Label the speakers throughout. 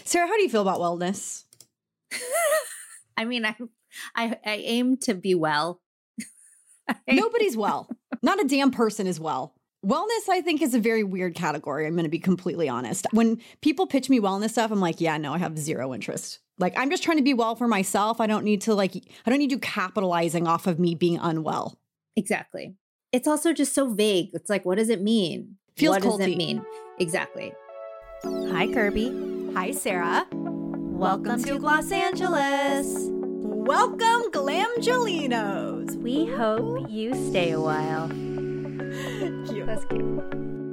Speaker 1: Sarah, how do you feel about wellness?
Speaker 2: I mean, I aim to be well.
Speaker 1: Nobody's well. Not a damn person is well. Wellness, I think, is a very weird category. I'm going to be completely honest. When people pitch me wellness stuff, I'm like, yeah, no, I have zero interest. Like, I'm just trying to be well for myself. I don't need you capitalizing off of me being unwell.
Speaker 2: Exactly. It's also just so vague. It's like, what does it mean?
Speaker 1: Feels
Speaker 2: what
Speaker 1: culty.
Speaker 2: does it mean? Exactly.
Speaker 3: Hi, Kirby.
Speaker 1: Hi, Sarah.
Speaker 3: Welcome to Los Angeles.
Speaker 1: Welcome, Glamgelinos.
Speaker 3: We hope you stay a while.
Speaker 1: Cute.
Speaker 3: That's cute.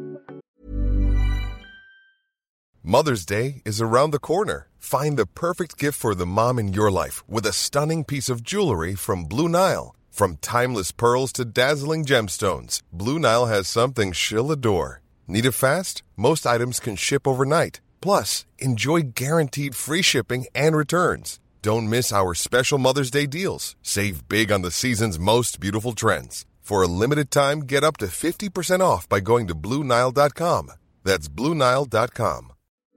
Speaker 4: Mother's Day is around the corner. Find the perfect gift for the mom in your life with a stunning piece of jewelry from Blue Nile. From timeless pearls to dazzling gemstones, Blue Nile has something she'll adore. Need it fast? Most items can ship overnight. Plus, enjoy guaranteed free shipping and returns. Don't miss our special Mother's Day deals. Save big on the season's most beautiful trends. For a limited time, get up to 50% off by going to BlueNile.com. That's BlueNile.com.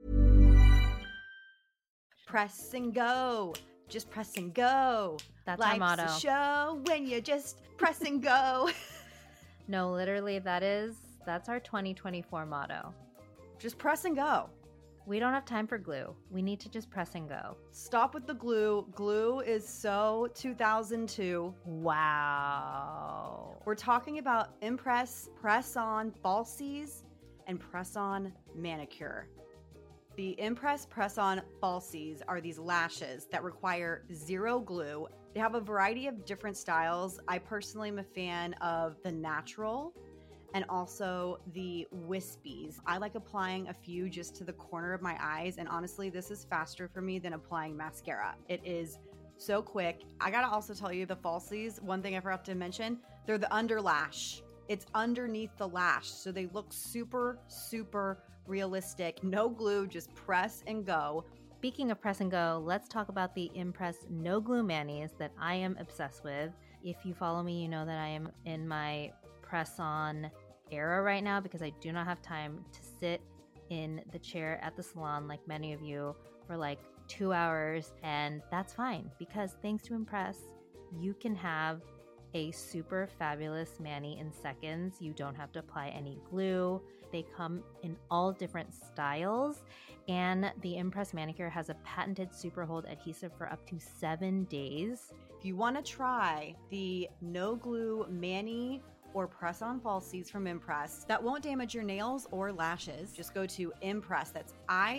Speaker 1: Press and go. Just press and go.
Speaker 3: That's our motto.
Speaker 1: Life's a show when you just press and go.
Speaker 3: No, literally, that's our 2024 motto.
Speaker 1: Just press and go.
Speaker 3: We don't have time for glue. We need to just press and go.
Speaker 1: Stop with the glue. Glue is so 2002.
Speaker 3: Wow.
Speaker 1: We're talking about Impress Press-On Falsies and Press-On Manicure. The Impress Press-On Falsies are these lashes that require zero glue. They have a variety of different styles. I personally am a fan of the natural and also the wispies. I like applying a few just to the corner of my eyes, and honestly, this is faster for me than applying mascara. It is so quick. I gotta also tell you, the falsies, one thing I forgot to mention, they're the underlash. It's underneath the lash, so they look super, super realistic. No glue, just press and go.
Speaker 3: Speaking of press and go, let's talk about the Impress No Glue Manis that I am obsessed with. If you follow me, you know that I am in my press-on era right now because I do not have time to sit in the chair at the salon like many of you for like 2 hours, and that's fine because thanks to Impress, you can have a super fabulous mani in seconds. You don't have to apply any glue. They come in all different styles, and the Impress Manicure has a patented super hold adhesive for up to 7 days.
Speaker 1: If you want to try the no glue mani or press-on falsies from Impress that won't damage your nails or lashes, just go to Impress. That's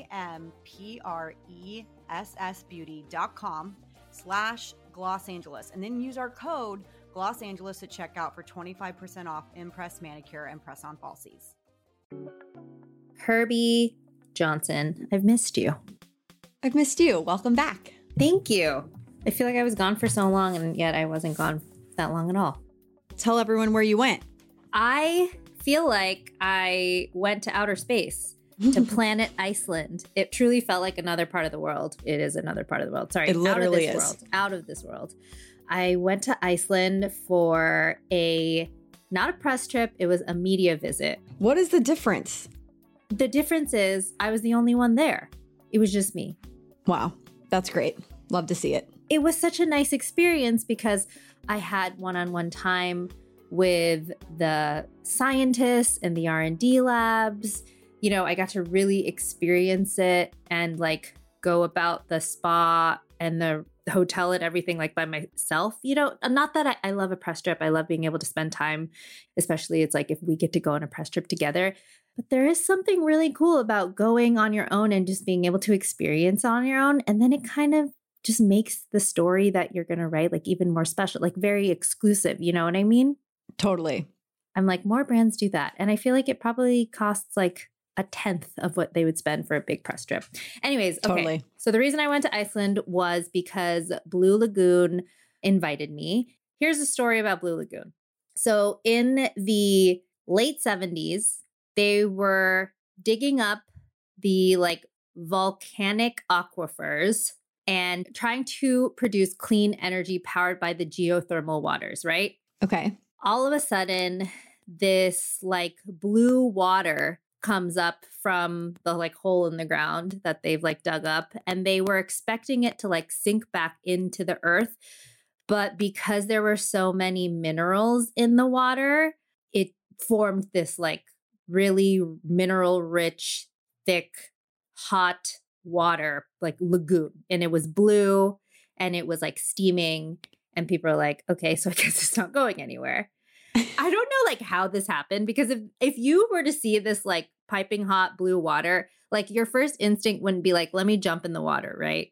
Speaker 1: impressbeauty.com/Los Angeles, and then use our code Los Angeles at checkout for 25% off Impress Manicure and press-on falsies.
Speaker 2: Kirby Johnson, I've missed you.
Speaker 1: I've missed you. Welcome back.
Speaker 2: Thank you. I feel like I was gone for so long, and yet I wasn't gone that long at all.
Speaker 1: Tell everyone where you went.
Speaker 2: I feel like I went to outer space, to planet Iceland. It truly felt like another part of the world. It is another part of the world. Sorry,
Speaker 1: it literally
Speaker 2: out of this
Speaker 1: is.
Speaker 2: world. Out of this world. I went to Iceland for not a press trip, it was a media visit.
Speaker 1: What is the difference?
Speaker 2: The difference is I was the only one there. It was just me.
Speaker 1: Wow, that's great. Love to see it.
Speaker 2: It was such a nice experience because I had one-on-one time with the scientists and the R&D labs. You know, I got to really experience it and like go about the spa and the hotel and everything like by myself. You know, not that I love a press trip. I love being able to spend time, especially it's like if we get to go on a press trip together. But there is something really cool about going on your own and just being able to experience on your own. And then it kind of just makes the story that you're going to write like even more special, like very exclusive. You know what I mean?
Speaker 1: Totally.
Speaker 2: I'm like, more brands do that. And I feel like it probably costs like a tenth of what they would spend for a big press trip. Anyways, okay.
Speaker 1: Totally.
Speaker 2: So the reason I went to Iceland was because Blue Lagoon invited me. Here's a story about Blue Lagoon. So in the late 70s, they were digging up the like volcanic aquifers and trying to produce clean energy powered by the geothermal waters, right?
Speaker 1: Okay.
Speaker 2: All of a sudden, this like blue water comes up from the like hole in the ground that they've like dug up, and they were expecting it to like sink back into the earth. But because there were so many minerals in the water, it formed this like really mineral rich, thick, hot water, like lagoon. And it was blue and it was like steaming. And people are like, okay, so I guess it's not going anywhere. I don't know like how this happened, because if you were to see this like piping hot blue water, like your first instinct wouldn't be like, let me jump in the water, right?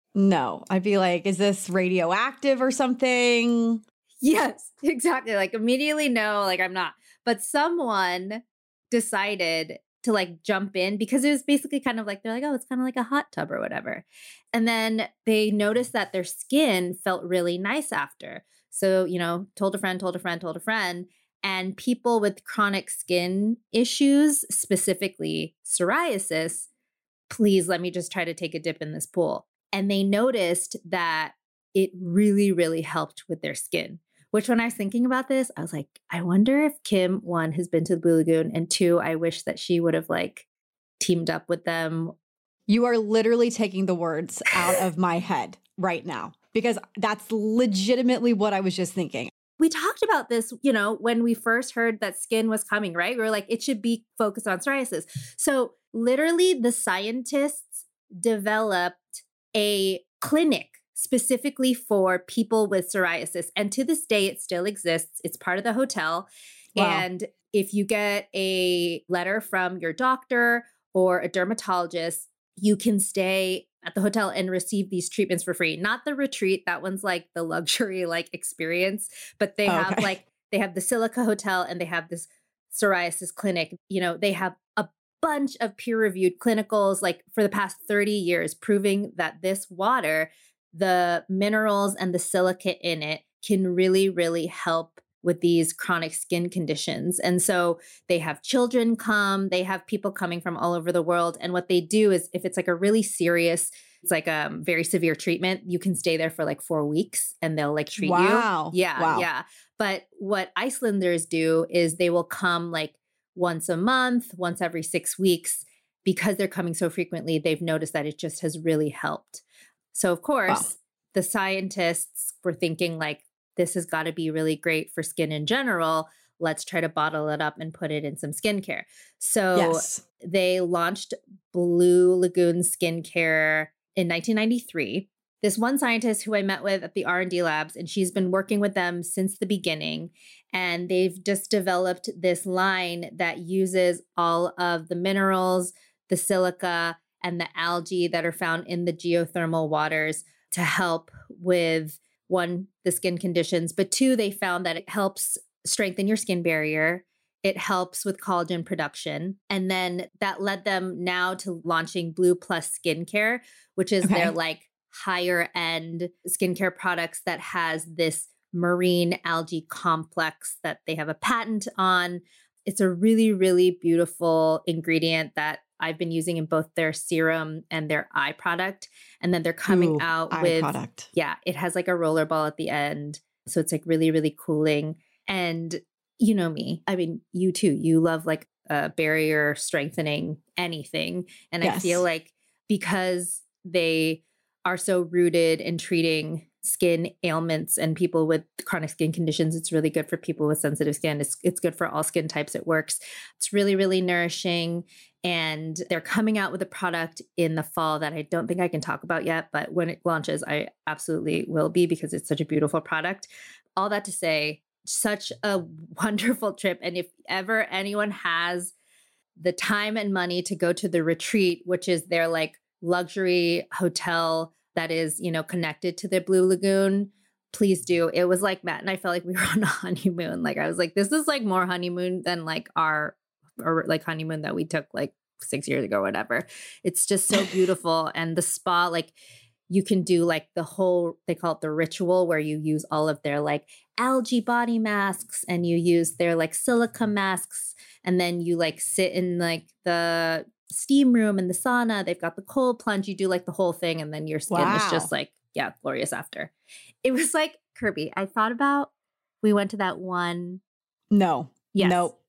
Speaker 1: No, I'd be like, is this radioactive or something?
Speaker 2: Yes, exactly. Like immediately, no, like I'm not. But someone decided to like jump in because it was basically kind of like, they're like, oh, it's kind of like a hot tub or whatever. And then they noticed that their skin felt really nice after. So, told a friend. And people with chronic skin issues, specifically psoriasis, please let me just try to take a dip in this pool. And they noticed that it really, really helped with their skin. Which when I was thinking about this, I was like, I wonder if Kim, one, has been to the Blue Lagoon, and two, I wish that she would have like teamed up with them.
Speaker 1: You are literally taking the words out of my head right now, because that's legitimately what I was just thinking.
Speaker 2: We talked about this, when we first heard that skin was coming, right? We were like, it should be focused on psoriasis. So literally the scientists developed a clinic specifically for people with psoriasis. And to this day, it still exists. It's part of the hotel. Wow. And if you get a letter from your doctor or a dermatologist, you can stay at the hotel and receive these treatments for free. Not the retreat. That one's like the luxury like experience, but they have they have the Silica Hotel and they have this psoriasis clinic. They have a bunch of peer-reviewed clinicals like for the past 30 years proving that this water, the minerals and the silica in it, can really, really help with these chronic skin conditions. And so they have children come, they have people coming from all over the world. And what they do is if it's like a really serious, it's like a very severe treatment, you can stay there for like 4 weeks and they'll like treat you. Yeah. But what Icelanders do is they will come like once a month, once every 6 weeks, because they're coming so frequently, they've noticed that it just has really helped. So of course, the scientists were thinking like, this has got to be really great for skin in general. Let's try to bottle it up and put it in some skincare. So they launched Blue Lagoon Skincare in 1993. This one scientist who I met with at the R&D labs, and she's been working with them since the beginning. And they've just developed this line that uses all of the minerals, the silica, and the algae that are found in the geothermal waters to help with, one, the skin conditions, but two, they found that it helps strengthen your skin barrier. It helps with collagen production. And then that led them now to launching Blue Plus Skincare, which is their like higher end skincare products that has this marine algae complex that they have a patent on. It's a really, really beautiful ingredient that I've been using in both their serum and their eye product. And then they're coming out with, product. It has like a roller ball at the end. So it's like really, really cooling. And you know me, I mean, you too, you love like a barrier strengthening anything. And I feel like because they are so rooted in treating skin ailments and people with chronic skin conditions, it's really good for people with sensitive skin. It's good for all skin types. It works. It's really, really nourishing. And they're coming out with a product in the fall that I don't think I can talk about yet, but when it launches, I absolutely will be, because it's such a beautiful product. All that to say, such a wonderful trip. And if ever anyone has the time and money to go to the retreat, which is their like luxury hotel that is, connected to the Blue Lagoon, please do. It was like Matt and I felt like we were on a honeymoon. Like I was like, this is like more honeymoon than like our or like honeymoon that we took like 6 years ago or whatever. It's just so beautiful. And the spa, like you can do like the whole, they call it the ritual, where you use all of their like algae body masks and you use their like silica masks. And then you like sit in like the steam room and the sauna. They've got the cold plunge. You do like the whole thing. And then your skin is just like, glorious after. It was like, Kirby, I thought about, we went to that one.
Speaker 1: No.
Speaker 2: Yes.
Speaker 1: Nope.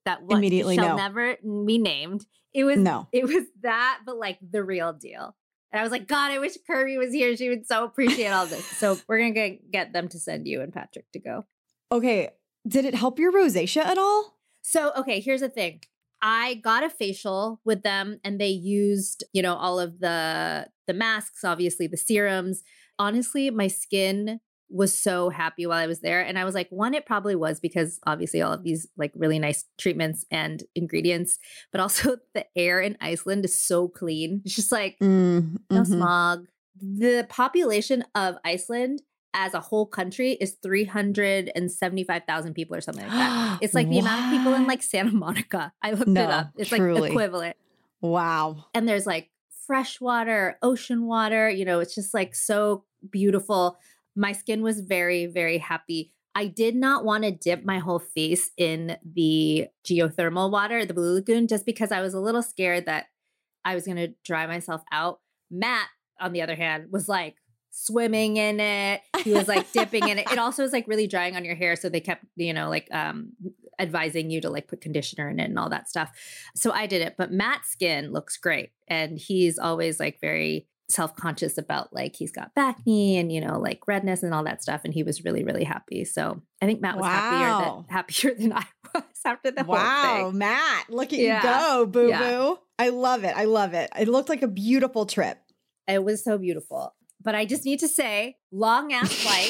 Speaker 2: that
Speaker 1: immediately
Speaker 2: shall
Speaker 1: no.
Speaker 2: never be named. It was that, but like the real deal. And I was like, God, I wish Kirby was here. She would so appreciate all this. So we're going to get them to send you and Patrick to go.
Speaker 1: Okay. Did it help your rosacea at all?
Speaker 2: So, okay, here's the thing. I got a facial with them and they used, all of the masks, obviously the serums. Honestly, my skin was so happy while I was there. And I was like, one, it probably was because obviously all of these like really nice treatments and ingredients, but also the air in Iceland is so clean. It's just like no smog. The population of Iceland as a whole country is 375,000 people or something like that. It's like the amount of people in like Santa Monica. I looked it up. It's truly. Like equivalent.
Speaker 1: Wow.
Speaker 2: And there's like fresh water, ocean water, it's just like so beautiful. My skin was very, very happy. I did not want to dip my whole face in the geothermal water, the Blue Lagoon, just because I was a little scared that I was going to dry myself out. Matt, on the other hand, was like swimming in it. He was like dipping in it. It also was like really drying on your hair. So they kept, advising you to like put conditioner in it and all that stuff. So I did it. But Matt's skin looks great. And he's always like very self-conscious about like he's got acne and like redness and all that stuff, and he was really, really happy. So I think Matt was happier than I was after the whole thing.
Speaker 1: Wow, Matt, look at you go, boo boo. I love it. It looked like a beautiful trip.
Speaker 2: It was so beautiful. But I just need to say, long ass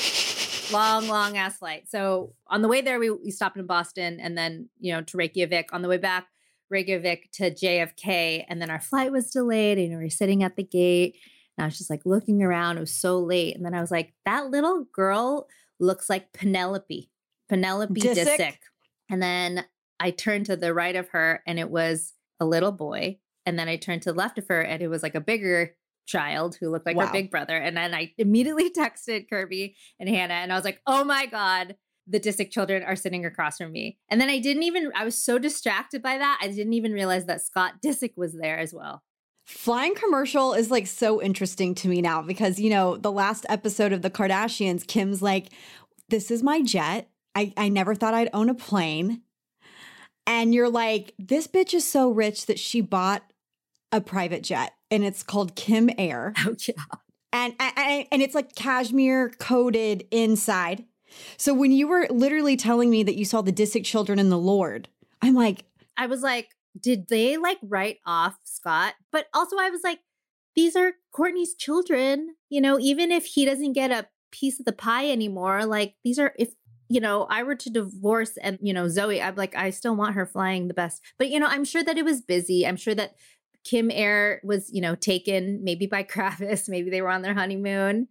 Speaker 2: flight. So on the way there, we stopped in Boston and then to Reykjavik. On the way back, Reykjavik to JFK, and then our flight was delayed and we were sitting at the gate and I was just like looking around. It was so late. And then I was like, that little girl looks like Penelope Disick. And then I turned to the right of her and it was a little boy. And then I turned to the left of her and it was like a bigger child who looked like her big brother. And then I immediately texted Kirby and Hannah and I was like, oh my God, the Disick children are sitting across from me. And then I was so distracted by that, I didn't even realize that Scott Disick was there as well.
Speaker 1: Flying commercial is like so interesting to me now because, the last episode of The Kardashians, Kim's like, this is my jet. I never thought I'd own a plane. And you're like, this bitch is so rich that she bought a private jet and it's called Kim Air.
Speaker 2: Oh, yeah.
Speaker 1: And it's like cashmere coated inside. So when you were literally telling me that you saw the Disick children in the Lord, I was like,
Speaker 2: did they like write off Scott? But also I was like, these are Kourtney's children, even if he doesn't get a piece of the pie anymore, like these are, if, I were to divorce and, Zoe, I'm like, I still want her flying the best. But, I'm sure that it was busy. I'm sure that Kim Air was, taken maybe by Kravis. Maybe they were on their honeymoon.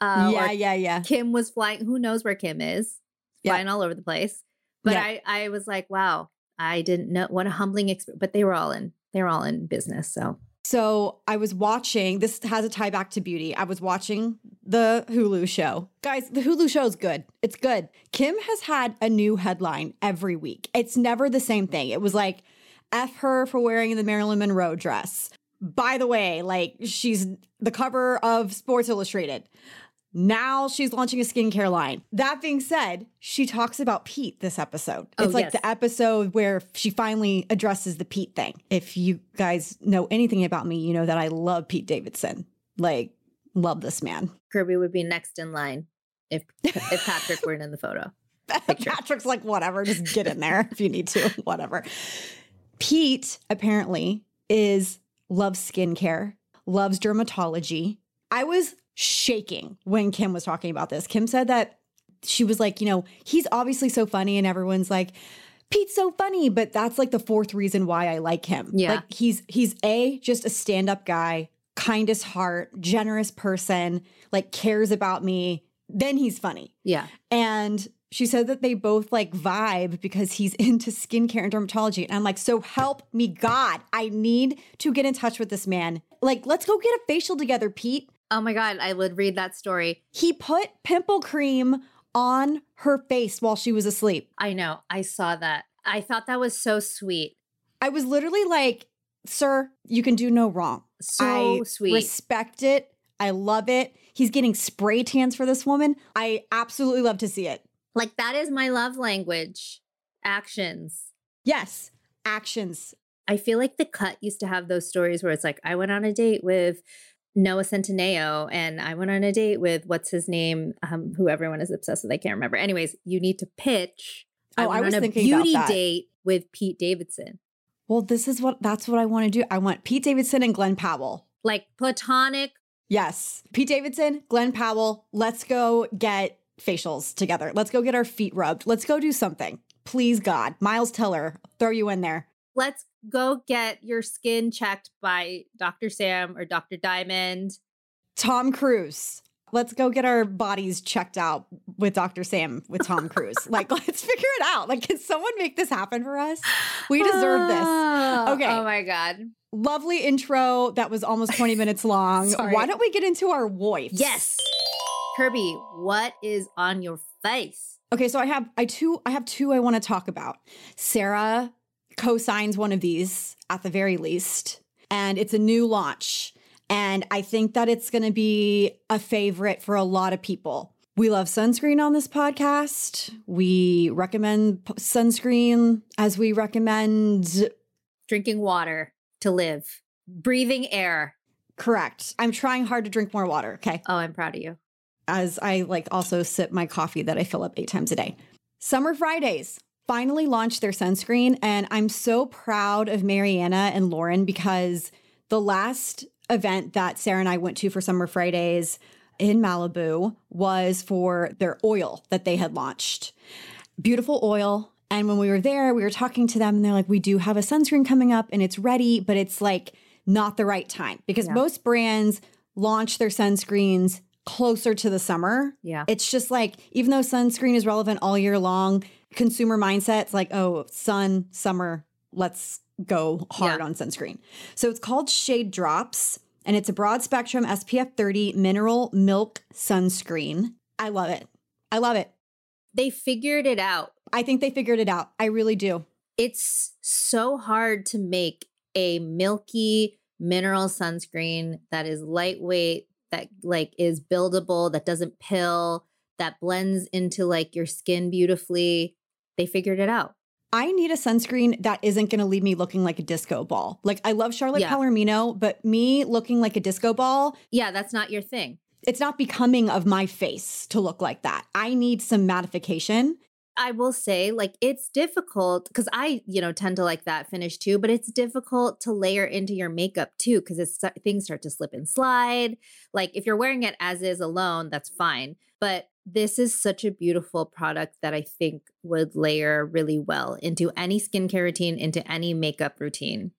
Speaker 1: Yeah.
Speaker 2: Kim was flying. Who knows where Kim is? Flying all over the place. But I was like, wow, I didn't know. What a humbling experience. But they were all in business.
Speaker 1: So I was watching, this has a tie back to beauty. I was watching the Hulu show. Guys, the Hulu show is good. It's good. Kim has had a new headline every week. It's never the same thing. It was like, F her for wearing the Marilyn Monroe dress. By the way, like she's the cover of Sports Illustrated. Now she's launching a skincare line. That being said, she talks about Pete this episode. It's like the episode where she finally addresses the Pete thing. If you guys know anything about me, you know that I love Pete Davidson. Like, love this man.
Speaker 2: Kirby would be next in line if Patrick weren't in the photo.
Speaker 1: Patrick's like, whatever, just get in there if you need to, whatever. Pete apparently loves skincare, loves dermatology. I was shaking when Kim was talking about this. Kim said that she was like, he's obviously so funny and everyone's like, Pete's so funny, but that's like the fourth reason why I like him.
Speaker 2: Yeah.
Speaker 1: Like he's just a stand-up guy, kindest heart, generous person, like cares about me. Then he's funny.
Speaker 2: Yeah.
Speaker 1: And she said that they both like vibe because he's into skincare and dermatology. And I'm like, so help me God, I need to get in touch with this man. Like, let's go get a facial together, Pete.
Speaker 2: Oh my God, I would read that story.
Speaker 1: He put pimple cream on her face while she was asleep.
Speaker 2: I know. I saw that. I thought that was so sweet.
Speaker 1: I was literally like, sir, you can do no wrong.
Speaker 2: So sweet.
Speaker 1: Respect it. I love it. He's getting spray tans for this woman. I absolutely love to see it.
Speaker 2: Like, that is my love language. Actions.
Speaker 1: Yes. Actions.
Speaker 2: I feel like The Cut used to have those stories where it's like, I went on a date with Noah Centineo and I went on a date with what's his name, who everyone is obsessed with. I can't remember. Anyways, you need to pitch.
Speaker 1: Oh, I
Speaker 2: went
Speaker 1: was
Speaker 2: on a
Speaker 1: thinking about
Speaker 2: beauty
Speaker 1: that.
Speaker 2: date with Pete Davidson.
Speaker 1: Well, that's what I want to do. I want Pete Davidson and Glenn Powell.
Speaker 2: Like platonic.
Speaker 1: Yes. Pete Davidson, Glenn Powell. Let's go get facials together. Let's go get our feet rubbed. Let's go do something. Please, God. Miles Teller, throw you in there.
Speaker 2: Let's go get your skin checked by Dr. Sam or Dr. Diamond.
Speaker 1: Tom Cruise. Let's go get our bodies checked out with Dr. Sam with Tom Cruise. Like, let's figure it out. Like, can someone make this happen for us? We deserve this. Okay.
Speaker 2: Oh my God.
Speaker 1: Lovely intro that was almost 20 minutes long.
Speaker 2: Sorry.
Speaker 1: Why don't we get into our voice?
Speaker 2: Yes. Kirby, what is on your face?
Speaker 1: Okay, so I have two I want to talk about. Sarah co-signs one of these at the very least, and it's a new launch. And I think that it's going to be a favorite for a lot of people. We love sunscreen on this podcast. We recommend sunscreen as we recommend
Speaker 2: Drinking water to live, breathing air.
Speaker 1: Correct. I'm trying hard to drink more water, okay?
Speaker 2: Oh, I'm proud of you.
Speaker 1: As I also sip my coffee that I fill up 8 times a day. Summer Fridays finally launched their sunscreen, and I'm so proud of Mariana and Lauren because the last event that Sarah and I went to for Summer Fridays in Malibu was for their oil that they had launched. Beautiful oil. And when we were there, we were talking to them and they're like, we do have a sunscreen coming up and it's ready, but it's like not the right time because most brands launch their sunscreens closer to the summer.
Speaker 2: Yeah.
Speaker 1: It's just like, even though sunscreen is relevant all year long, consumer mindset's like, oh, summer, let's go hard on sunscreen. So it's called Shade Drops, and it's a broad spectrum SPF 30 mineral milk sunscreen. I love it. I love it.
Speaker 2: They figured it out.
Speaker 1: I think they figured it out. I really do.
Speaker 2: It's so hard to make a milky mineral sunscreen that is lightweight, that like is buildable, that doesn't pill, that blends into like your skin beautifully. They figured it out.
Speaker 1: I need a sunscreen that isn't going to leave me looking like a disco ball. Like, I love Charlotte Palomino, but me looking like a disco ball.
Speaker 2: Yeah, that's not your thing.
Speaker 1: It's not becoming of my face to look like that. I need some mattification.
Speaker 2: I will say, like, it's difficult because I, tend to like that finish too, but it's difficult to layer into your makeup too because things start to slip and slide. Like, if you're wearing it as is alone, that's fine. But this is such a beautiful product that I think would layer really well into any skincare routine, into any makeup routine.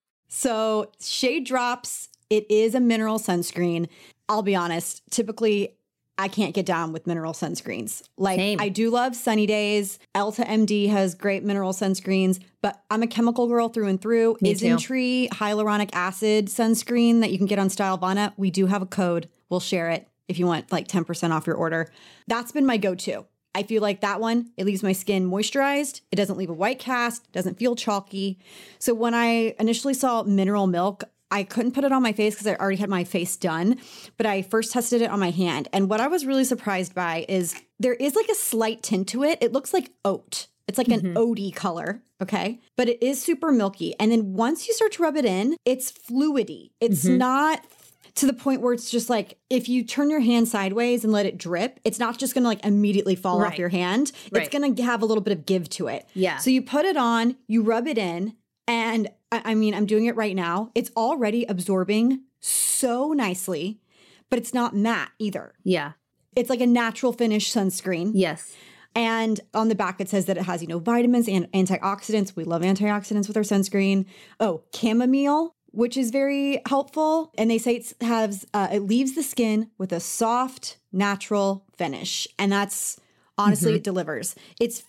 Speaker 1: So Shade Drops, it is a mineral sunscreen. I'll be honest, typically I can't get down with mineral sunscreens. Like,
Speaker 2: Same.
Speaker 1: I do love Sunny Days. Elta MD has great mineral sunscreens, but I'm a chemical girl through and through.
Speaker 2: Me too.
Speaker 1: Isntree hyaluronic acid sunscreen that you can get on Stylevana. We do have a code. We'll share it if you want like 10% off your order. That's been my go-to. I feel like that one, it leaves my skin moisturized. It doesn't leave a white cast, doesn't feel chalky. So when I initially saw Mineral Milk, I couldn't put it on my face because I already had my face done, but I first tested it on my hand. And what I was really surprised by is there is like a slight tint to it. It looks like oat. It's like an oaty color, okay? But it is super milky. And then once you start to rub it in, it's fluidy. It's not to the point where it's just like, if you turn your hand sideways and let it drip, it's not just going to like immediately fall off your hand. It's going to have a little bit of give to it.
Speaker 2: Yeah.
Speaker 1: So you put it on, you rub it in, and I mean, I'm doing it right now. It's already absorbing so nicely, but it's not matte either.
Speaker 2: Yeah.
Speaker 1: It's like a natural finish sunscreen.
Speaker 2: Yes.
Speaker 1: And on the back, it says that it has, vitamins and antioxidants. We love antioxidants with our sunscreen. Oh, chamomile, which is very helpful. And they say it leaves the skin with a soft, natural finish. And that's honestly, it delivers. It's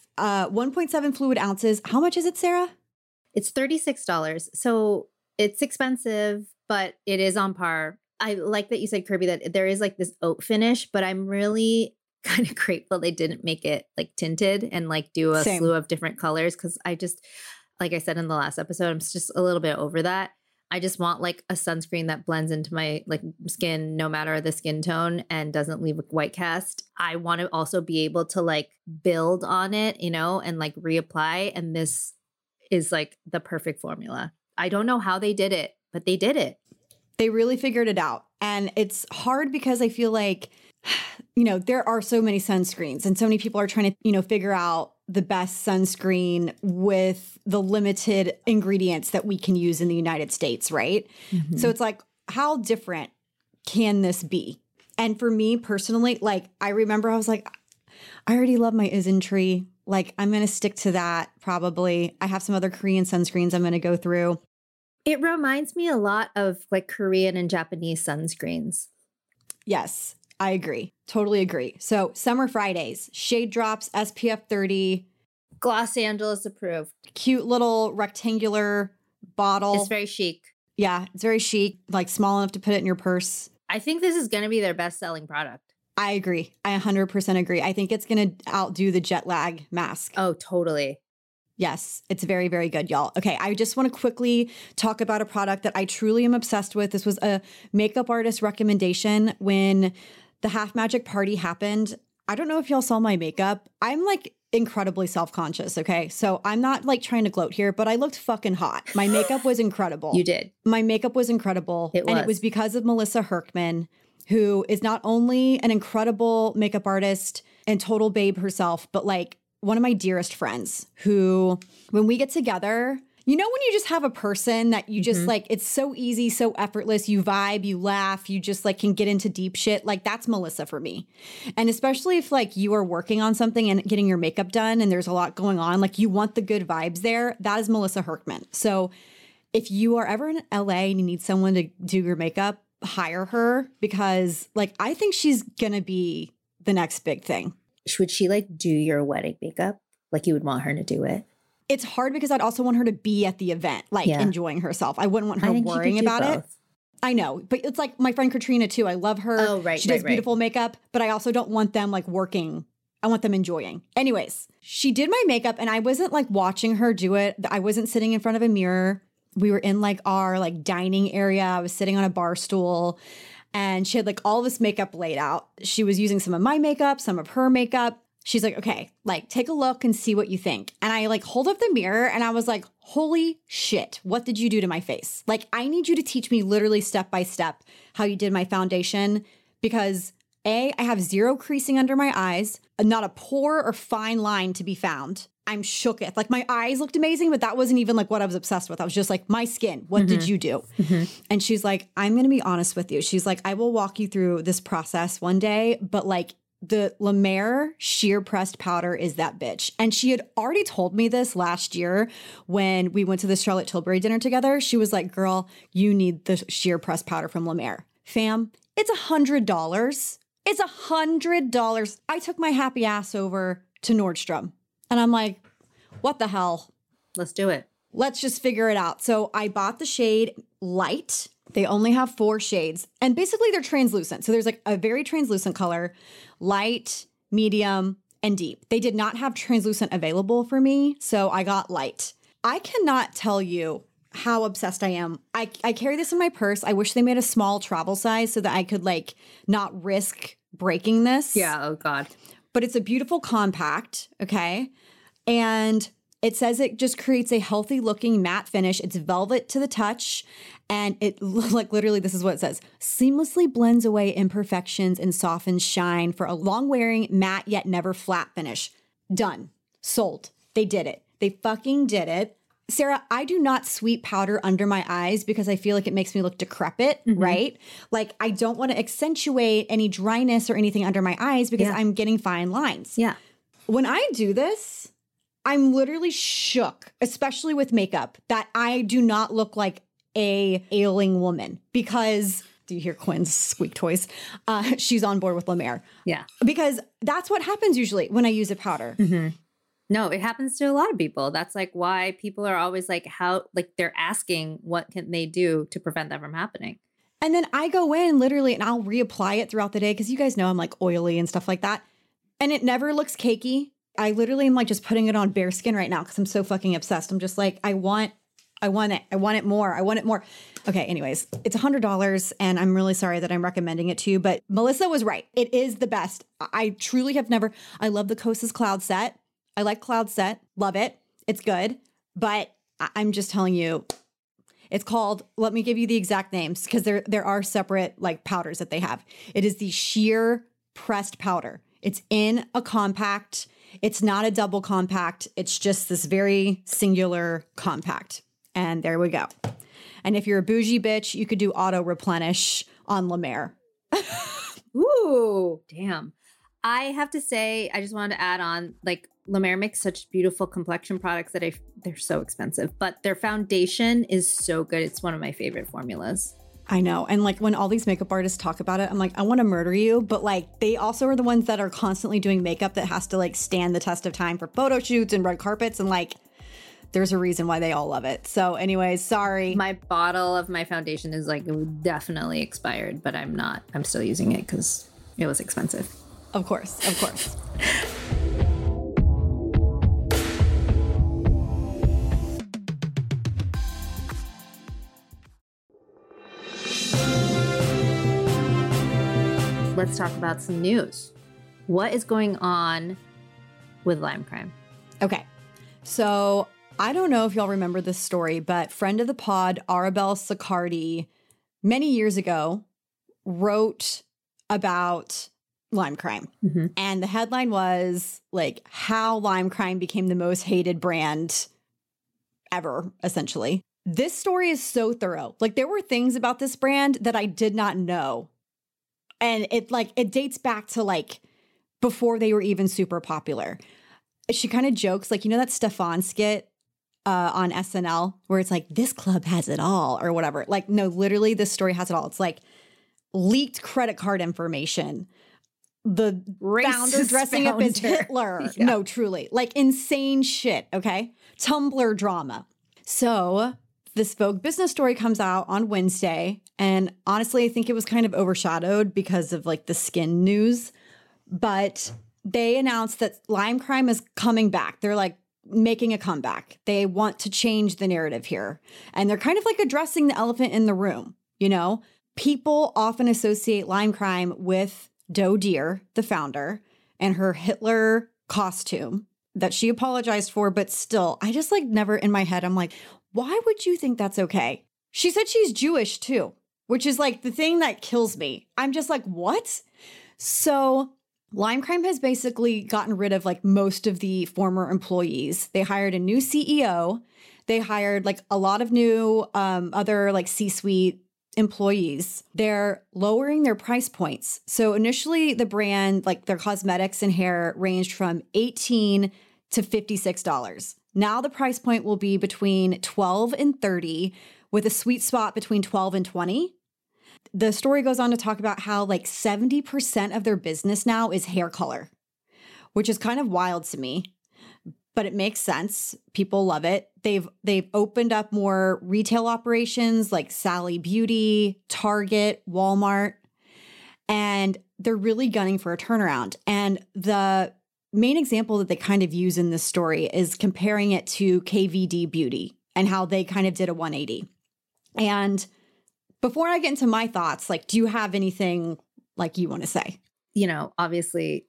Speaker 1: 1.7 fluid ounces. How much is it, Sarah?
Speaker 2: It's $36. So it's expensive, but it is on par. I like that you said, Kirby, that there is like this oat finish, but I'm really kind of grateful they didn't make it like tinted and like do a slew of different colors. Cause I just, like I said in the last episode, I'm just a little bit over that. I just want like a sunscreen that blends into my like skin, no matter the skin tone, and doesn't leave a white cast. I want to also be able to like build on it, and like reapply. And this is like the perfect formula. I don't know how they did it, but they did it.
Speaker 1: They really figured it out. And it's hard because I feel like, you know, there are so many sunscreens and so many people are trying to, you know, figure out the best sunscreen with the limited ingredients that we can use in the United States, right?
Speaker 2: Mm-hmm.
Speaker 1: So it's like, how different can this be? And for me personally, like, I remember I was like, I already love my Isntree. Like, I'm going to stick to that probably. I have some other Korean sunscreens I'm going to go through.
Speaker 2: It reminds me a lot of like Korean and Japanese sunscreens.
Speaker 1: Yes, I agree. Totally agree. So Summer Fridays, shade drops, SPF 30.
Speaker 2: Los Angeles approved.
Speaker 1: Cute little rectangular bottle.
Speaker 2: It's very chic.
Speaker 1: Yeah, it's very chic, like small enough to put it in your purse.
Speaker 2: I think this is going to be their best-selling product.
Speaker 1: I agree. I 100% agree. I think it's going to outdo the jet lag mask.
Speaker 2: Oh, totally.
Speaker 1: Yes, it's very, very good, y'all. Okay, I just want to quickly talk about a product that I truly am obsessed with. This was a makeup artist recommendation when the Half Magic party happened. I don't know if y'all saw my makeup. I'm like incredibly self-conscious, okay? So I'm not like trying to gloat here, but I looked fucking hot. My makeup was incredible.
Speaker 2: You did.
Speaker 1: My makeup was incredible.
Speaker 2: It was.
Speaker 1: And it was because of Melissa Herkman, who is not only an incredible makeup artist and total babe herself, but like one of my dearest friends who, when we get together, you know, when you just have a person that you just like, it's so easy, so effortless, you vibe, you laugh, you just like can get into deep shit. Like that's Melissa for me. And especially if like you are working on something and getting your makeup done and there's a lot going on, like you want the good vibes there, that is Melissa Herkman. So if you are ever in LA and you need someone to do your makeup, hire her because like, I think she's going to be the next big thing.
Speaker 2: Would she like do your wedding makeup? Like you would want her to do it?
Speaker 1: It's hard because I'd also want her to be at the event, like enjoying herself. I wouldn't want her worrying about it. I know, but it's like my friend Katrina too. I love her.
Speaker 2: Oh, right.
Speaker 1: She does beautiful makeup, but I also don't want them like working. I want them enjoying. Anyways, she did my makeup and I wasn't like watching her do it. I wasn't sitting in front of a mirror. We were in like our like dining area. I was sitting on a bar stool. And she had like all this makeup laid out. She was using some of my makeup, some of her makeup. She's like, okay, like take a look and see what you think. And I like hold up the mirror and I was like, holy shit, what did you do to my face? Like, I need you to teach me literally step by step how you did my foundation because A, I have zero creasing under my eyes, not a pore or fine line to be found. I'm shooketh. Like my eyes looked amazing, but that wasn't even like what I was obsessed with. I was just like, my skin, what did you do? And she's like, I'm going to be honest with you. She's like, I will walk you through this process one day, but like the La Mer sheer pressed powder is that bitch. And she had already told me this last year when we went to the Charlotte Tilbury dinner together. She was like, girl, you need the sheer pressed powder from La Mer. Fam, it's $100. It's $100. I took my happy ass over to Nordstrom. And I'm like, what the hell?
Speaker 2: Let's do it.
Speaker 1: Let's just figure it out. So I bought the shade Light. They only have 4 shades. And basically they're translucent. So there's like a very translucent color, light, medium, and deep. They did not have translucent available for me. So I got Light. I cannot tell you how obsessed I am. I carry this in my purse. I wish they made a small travel size so that I could like not risk breaking this.
Speaker 2: Yeah. Oh God.
Speaker 1: But it's a beautiful compact, okay? And it says it just creates a healthy looking matte finish. It's velvet to the touch. And it like literally, this is what it says. Seamlessly blends away imperfections and softens shine for a long wearing matte yet never flat finish. Done. Sold. They did it. They fucking did it. Sarah, I do not sweep powder under my eyes because I feel like it makes me look decrepit, right? Like I don't want to accentuate any dryness or anything under my eyes because I'm getting fine lines.
Speaker 2: Yeah.
Speaker 1: When I do this, I'm literally shook, especially with makeup, that I do not look like a ailing woman because do you hear Quinn's squeak toys? She's on board with La Mer.
Speaker 2: Yeah.
Speaker 1: Because that's what happens usually when I use a powder.
Speaker 2: No, it happens to a lot of people. That's like why people are always like, how, like they're asking what can they do to prevent that from happening.
Speaker 1: And then I go in literally and I'll reapply it throughout the day because you guys know I'm like oily and stuff like that. And it never looks cakey. I literally am like just putting it on bare skin right now because I'm so fucking obsessed. I'm just like, I want it. I want it more. I want it more. Okay, anyways, it's $100 and I'm really sorry that I'm recommending it to you, but Melissa was right. It is the best. I truly have never, I love the Kosas Cloud Set. I like Cloud Set. Love it. It's good. But I'm just telling you, it's called, let me give you the exact names because there are separate like powders that they have. It is the sheer pressed powder. It's in a compact. It's not a double compact. It's just this very singular compact. And there we go. And if you're a bougie bitch, you could do auto replenish on La Mer.
Speaker 2: Ooh, damn. I have to say, I just wanted to add on, like, La Mer makes such beautiful complexion products that they're so expensive, but their foundation is so good. It's one of my favorite formulas.
Speaker 1: I know. And like when all these makeup artists talk about it, I'm like, I want to murder you. But like they also are the ones that are constantly doing makeup that has to like stand the test of time for photo shoots and red carpets. And like, there's a reason why they all love it. So anyways, sorry.
Speaker 2: My bottle of my foundation is like definitely expired, but I'm still using it because it was expensive.
Speaker 1: Of course.
Speaker 2: Let's talk about some news. What is going on with Lime Crime?
Speaker 1: Okay. So I don't know if y'all remember this story, but friend of the pod, Arabelle Saccardi, many years ago, wrote about Lime Crime.
Speaker 2: Mm-hmm.
Speaker 1: And the headline was like how Lime Crime became the most hated brand ever, essentially. This story is so thorough. Like there were things about this brand that I did not know. And it dates back to like before they were even super popular. She kind of jokes, like, you know, that Stefan skit on SNL where it's like, this club has it all or whatever. Like, no, literally this story has it all. It's like leaked credit card information. The founder dressing up as Hitler. Yeah. No, truly. Like insane shit, okay? Tumblr drama. So this Vogue business story comes out on Wednesday. And honestly, I think it was kind of overshadowed because of like the skin news. But they announced that Lime Crime is coming back. They're like making a comeback. They want to change the narrative here. And they're kind of like addressing the elephant in the room, you know? People often associate Lime Crime with Doe Deer, the founder, and her Hitler costume that she apologized for, but still, I just like never in my head, I'm like, why would you think that's okay? She said she's Jewish too, which is like the thing that kills me. I'm just like, what? So Lime Crime has basically gotten rid of like most of the former employees. They hired a new CEO. They hired like a lot of new other like C-suite employees. They're lowering their price points. So initially the brand, like their cosmetics and hair ranged from $18 to $56. Now the price point will be between $12 and $30 with a sweet spot between $12 and $20. The story goes on to talk about how like 70% of their business now is hair color, which is kind of wild to me, but it makes sense. People love it. They've opened up more retail operations like Sally Beauty, Target, Walmart, and they're really gunning for a turnaround. And the main example that they kind of use in this story is comparing it to KVD Beauty and how they kind of did a 180. And before I get into my thoughts, like, do you have anything like you want to say?
Speaker 2: You know, obviously,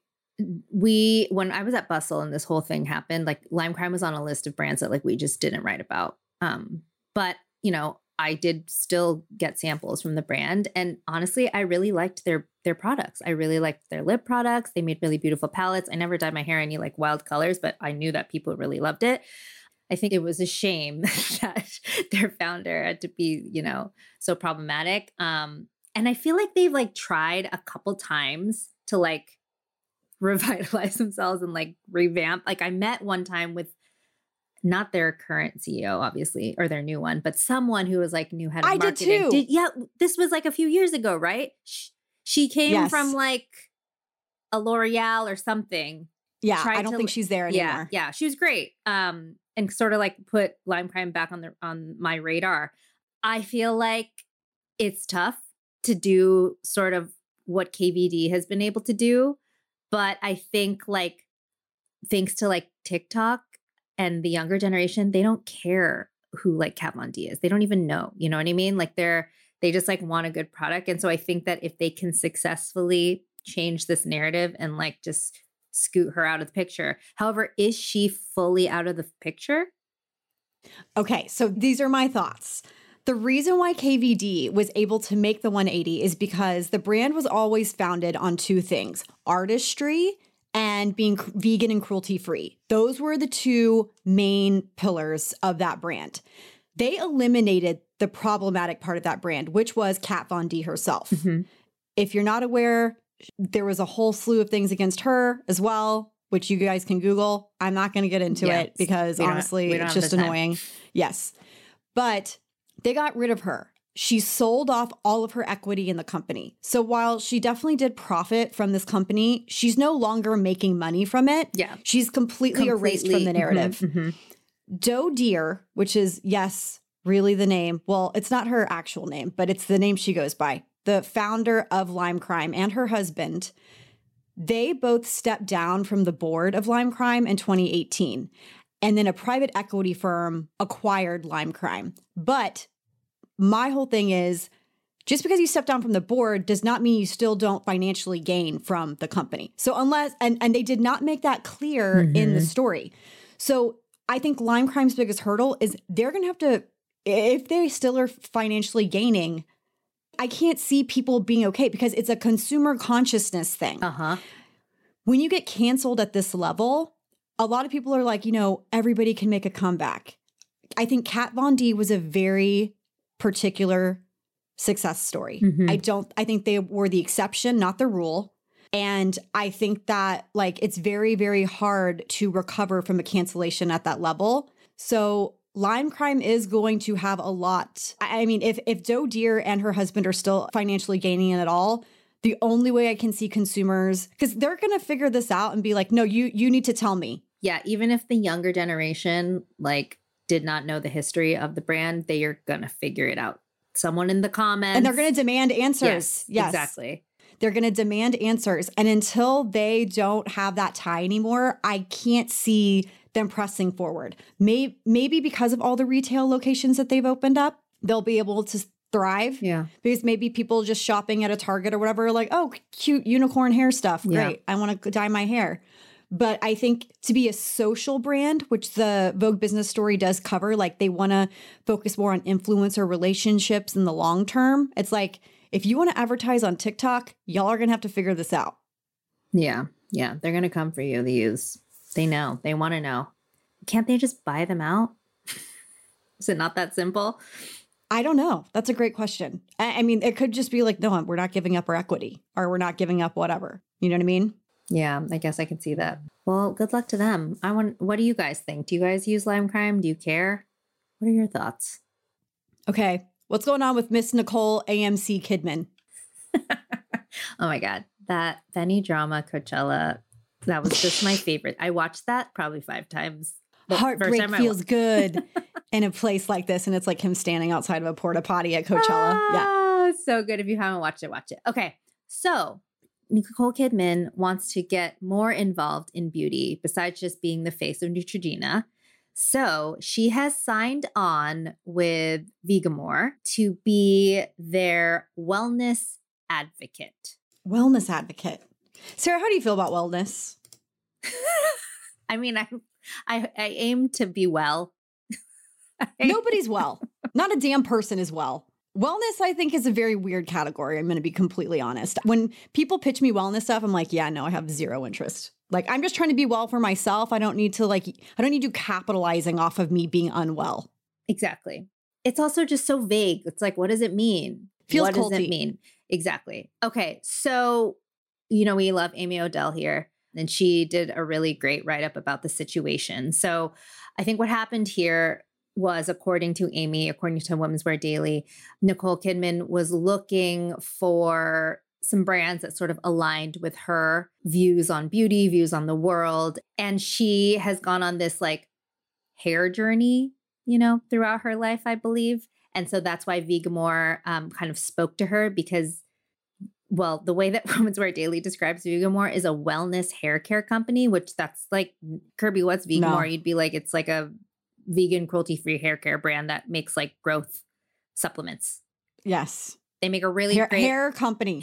Speaker 2: when I was at Bustle and this whole thing happened, like Lime Crime was on a list of brands that like we just didn't write about. But, you know, I did still get samples from the brand. And honestly, I really liked their products. I really liked their lip products. They made really beautiful palettes. I never dyed my hair any like wild colors, but I knew that people really loved it. I think it was a shame that their founder had to be, you know, so problematic. And I feel like they've like tried a couple times to like revitalize themselves and like revamp. Like I met one time with not their current CEO, obviously, or their new one, but someone who was like new head of marketing.
Speaker 1: I did too.
Speaker 2: Yeah, this was like a few years ago, right? She came from like a L'Oreal or something.
Speaker 1: Yeah, I don't think she's there anymore.
Speaker 2: Yeah, she was great. And sort of like put Lime Crime back on my radar. I feel like it's tough to do sort of what KVD has been able to do, but I think like thanks to like TikTok and the younger generation, they don't care who like Kat Von D is. They don't even know, you know what I mean? Like they just like want a good product. And so I think that if they can successfully change this narrative and like just scoot her out of the picture. However, is she fully out of the picture?
Speaker 1: Okay, so these are my thoughts. The reason why KVD was able to make the 180 is because the brand was always founded on two things: artistry and being vegan and cruelty free. Those were the two main pillars of that brand. They eliminated the problematic part of that brand, which was Kat Von D herself.
Speaker 2: Mhm.
Speaker 1: If you're not aware, there was a whole slew of things against her as well, which you guys can Google. I'm not going to get into it because honestly, it's just annoying. Yes. But they got rid of her. She sold off all of her equity in the company. So while she definitely did profit from this company, she's no longer making money from it.
Speaker 2: Yeah.
Speaker 1: She's completely erased from the narrative. Doe Deer, which is, yes, really the name. Well, it's not her actual name, but it's the name she goes by. The founder of Lime Crime and her husband, they both stepped down from the board of Lime Crime in 2018. And then a private equity firm acquired Lime Crime. But my whole thing is, just because you step down from the board does not mean you still don't financially gain from the company. So unless, and they did not make that clear in the story. So I think Lime Crime's biggest hurdle is they're going to have to, if they still are financially gaining, I can't see people being okay because it's a consumer consciousness thing. When you get canceled at this level, a lot of people are like, you know, everybody can make a comeback. I think Kat Von D was a very particular success story. I think they were the exception, not the rule. And I think that like it's very, very hard to recover from a cancellation at that level. So Lime Crime is going to have a lot. I mean, if Doe Deer and her husband are still financially gaining it at all, the only way I can see consumers, because they're going to figure this out and be like, no, you need to tell me.
Speaker 2: Yeah, even if the younger generation like did not know the history of the brand, they are going to figure it out. Someone in the comments.
Speaker 1: And they're going to demand answers.
Speaker 2: Yes, exactly.
Speaker 1: They're going to demand answers. And until they don't have that tie anymore, I can't see them pressing forward. Maybe because of all the retail locations that they've opened up, they'll be able to thrive.
Speaker 2: Yeah.
Speaker 1: Because maybe people just shopping at a Target or whatever are like, oh, cute unicorn hair stuff. Great. I want to dye my hair. But I think to be a social brand, which the Vogue Business Story does cover, like they want to focus more on influencer relationships in the long term. It's like, if you want to advertise on TikTok, y'all are going to have to figure this out.
Speaker 2: Yeah. Yeah. They're going to come for you, the youths. They know. They want to know. Can't they just buy them out? Is it not that simple?
Speaker 1: I don't know. That's a great question. I mean, it could just be like, no, we're not giving up our equity or we're not giving up whatever. You know what I mean?
Speaker 2: Yeah, I guess I can see that. Well, good luck to them. What do you guys think? Do you guys use Lime Crime? Do you care? What are your thoughts?
Speaker 1: Okay. What's going on with Miss Nicole AMC Kidman?
Speaker 2: Oh my God. That Benny Drama Coachella, that was just my favorite. I watched that probably 5 times.
Speaker 1: Heartbreak feels good in a place like this. And it's like him standing outside of a porta potty at Coachella.
Speaker 2: Yeah. So good. If you haven't watched it, watch it. Okay. So Nicole Kidman wants to get more involved in beauty besides just being the face of Neutrogena. So she has signed on with Vegamour to be their wellness advocate.
Speaker 1: Wellness advocate. Sarah, how do you feel about wellness?
Speaker 2: I mean, I aim to be well.
Speaker 1: Nobody's well. Not a damn person is well. Wellness, I think, is a very weird category. I'm going to be completely honest. When people pitch me wellness stuff, I'm like, yeah, no, I have zero interest. Like, I'm just trying to be well for myself. I don't need you capitalizing off of me being unwell.
Speaker 2: Exactly. It's also just so vague. It's like, what does it mean?
Speaker 1: Feels
Speaker 2: what
Speaker 1: culty.
Speaker 2: Does it mean? Exactly. Okay. So, we love Amy Odell here, and she did a really great write-up about the situation. So I think what happened here was, according to Amy, according to Women's Wear Daily, Nicole Kidman was looking for some brands that sort of aligned with her views on beauty, views on the world. And she has gone on this like hair journey, throughout her life, I believe. And so that's why Vegamour kind of spoke to her because, well, the way that Women's Wear Daily describes Vegamour is a wellness hair care company, which that's like, Kirby, what's Vegamour? No. You'd be like, it's like a vegan cruelty-free hair care brand that makes like growth supplements.
Speaker 1: Yes.
Speaker 2: They make a really great
Speaker 1: hair company.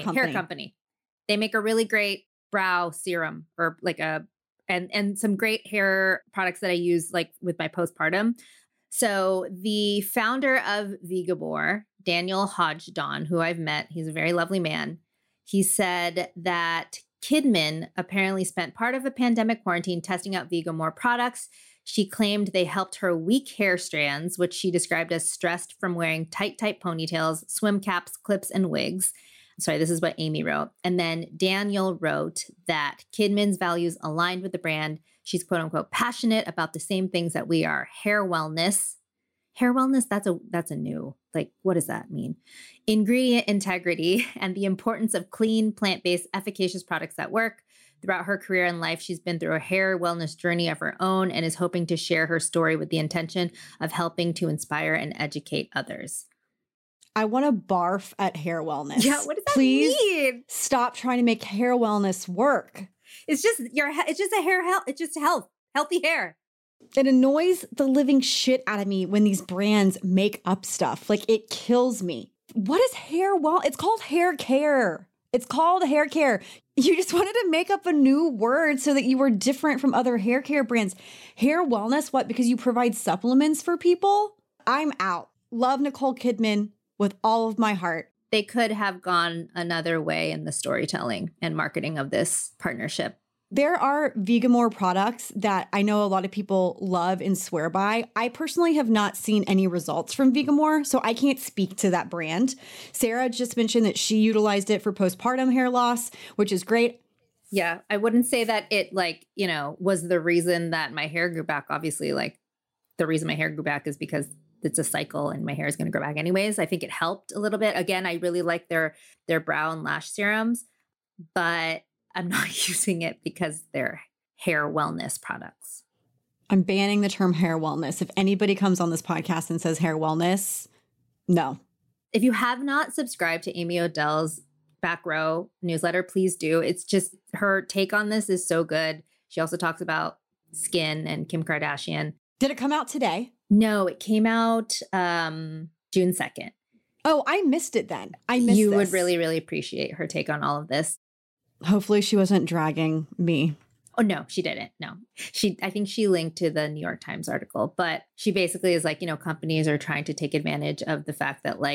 Speaker 2: They make a really great brow serum or like and some great hair products that I use like with my postpartum. So the founder of Vigabor, Daniel Hodgdon, who I've met, he's a very lovely man. He said that Kidman apparently spent part of the pandemic quarantine testing out Vigabor products. She claimed they helped her weak hair strands, which she described as stressed from wearing tight ponytails, swim caps, clips, and wigs. Sorry, this is what Amy wrote. And then Daniel wrote that Kidman's values aligned with the brand. She's quote unquote passionate about the same things that we are. Hair wellness. Hair wellness, that's a new, like, what does that mean? Ingredient integrity and the importance of clean, plant-based, efficacious products that work. Throughout her career and life, she's been through a hair wellness journey of her own and is hoping to share her story with the intention of helping to inspire and educate others.
Speaker 1: I want to barf at hair wellness.
Speaker 2: Yeah, what does that
Speaker 1: Please
Speaker 2: mean?
Speaker 1: stop trying to make hair wellness work.
Speaker 2: It's just a hair health. It's just healthy hair.
Speaker 1: It annoys the living shit out of me when these brands make up stuff. Like, it kills me. What is hair well? It's called hair care. It's called hair care. You just wanted to make up a new word so that you were different from other hair care brands. Hair wellness, what? Because you provide supplements for people? I'm out. Love Nicole Kidman with all of my heart.
Speaker 2: They could have gone another way in the storytelling and marketing of this partnership.
Speaker 1: There are Vigabor products that I know a lot of people love and swear by. I personally have not seen any results from Vigabor, so I can't speak to that brand. Sarah just mentioned that she utilized it for postpartum hair loss, which is great.
Speaker 2: Yeah, I wouldn't say that it was the reason that my hair grew back. Obviously, the reason my hair grew back is because it's a cycle and my hair is going to grow back anyways. I think it helped a little bit. Again, I really like their brow and lash serums, but I'm not using it because they're hair wellness products.
Speaker 1: I'm banning the term hair wellness. If anybody comes on this podcast and says hair wellness, no.
Speaker 2: If you have not subscribed to Amy Odell's Back Row newsletter, please do. It's just her take on this is so good. She also talks about skin and Kim Kardashian.
Speaker 1: Did it come out today?
Speaker 2: No, it came out June 2nd.
Speaker 1: Oh, I missed it then. You
Speaker 2: would really, really appreciate her take on all of this.
Speaker 1: Hopefully she wasn't dragging me.
Speaker 2: Oh, no, she didn't. No, I think she linked to the New York Times article, but she basically is like, companies are trying to take advantage of the fact that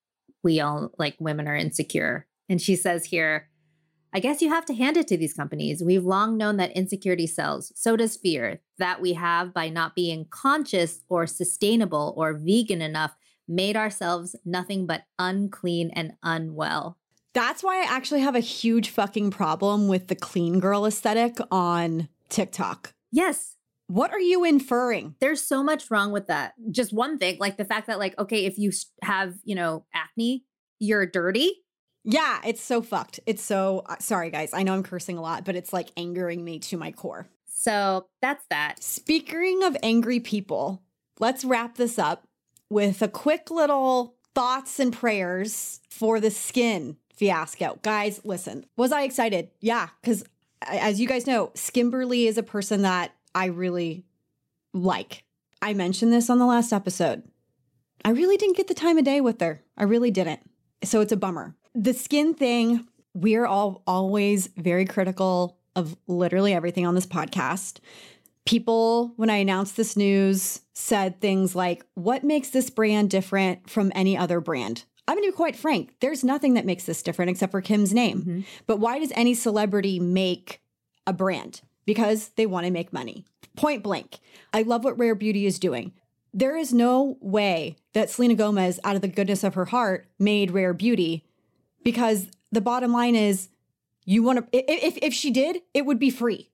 Speaker 2: we all women are insecure. And she says here, I guess you have to hand it to these companies. We've long known that insecurity sells. So does fear that we have by not being conscious or sustainable or vegan enough, made ourselves nothing but unclean and unwell.
Speaker 1: That's why I actually have a huge fucking problem with the clean girl aesthetic on TikTok.
Speaker 2: Yes.
Speaker 1: What are you inferring?
Speaker 2: There's so much wrong with that. Just one thing, the fact that okay, if you have, acne, you're dirty.
Speaker 1: Yeah, it's so fucked. It's so, sorry guys, I know I'm cursing a lot, but it's angering me to my core.
Speaker 2: So that's that.
Speaker 1: Speaking of angry people, let's wrap this up with a quick little thoughts and prayers for the skin fiasco. Guys, listen, was I excited? Yeah, because as you guys know, Skimberly is a person that I really like. I mentioned this on the last episode. I really didn't get the time of day with her. I really didn't. So it's a bummer. The skin thing, we're all always very critical of literally everything on this podcast. People, when I announced this news, said things like, what makes this brand different from any other brand? I'm going to be quite frank. There's nothing that makes this different except for Kim's name. Mm-hmm. But why does any celebrity make a brand? Because they want to make money. Point blank. I love what Rare Beauty is doing. There is no way that Selena Gomez, out of the goodness of her heart, made Rare Beauty, because the bottom line is, you want to, if she did, it would be free.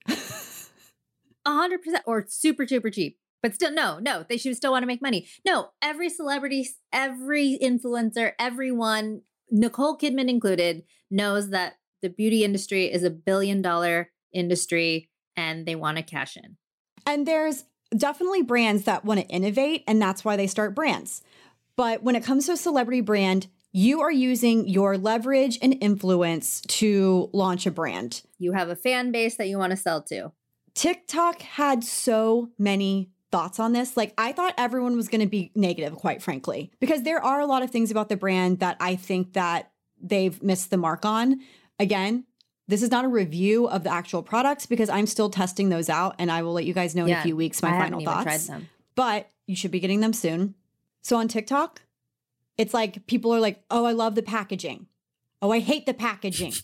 Speaker 2: 100% or super cheap. But still, no, they should still want to make money. No, every celebrity, every influencer, everyone, Nicole Kidman included, knows that the beauty industry is $1 billion industry and they want to cash in.
Speaker 1: And there's definitely brands that want to innovate, and that's why they start brands. But when it comes to a celebrity brand, you are using your leverage and influence to launch a brand.
Speaker 2: You have a fan base that you want to sell to.
Speaker 1: TikTok had so many thoughts on this. I thought everyone was going to be negative, quite frankly, because there are a lot of things about the brand that I think that they've missed the mark on. Again, this is not a review of the actual products because I'm still testing those out, and I will let you guys know in a few weeks my final thoughts. but you should be getting them soon. So on TikTok, it's like people are like, oh, I love the packaging. Oh, I hate the packaging.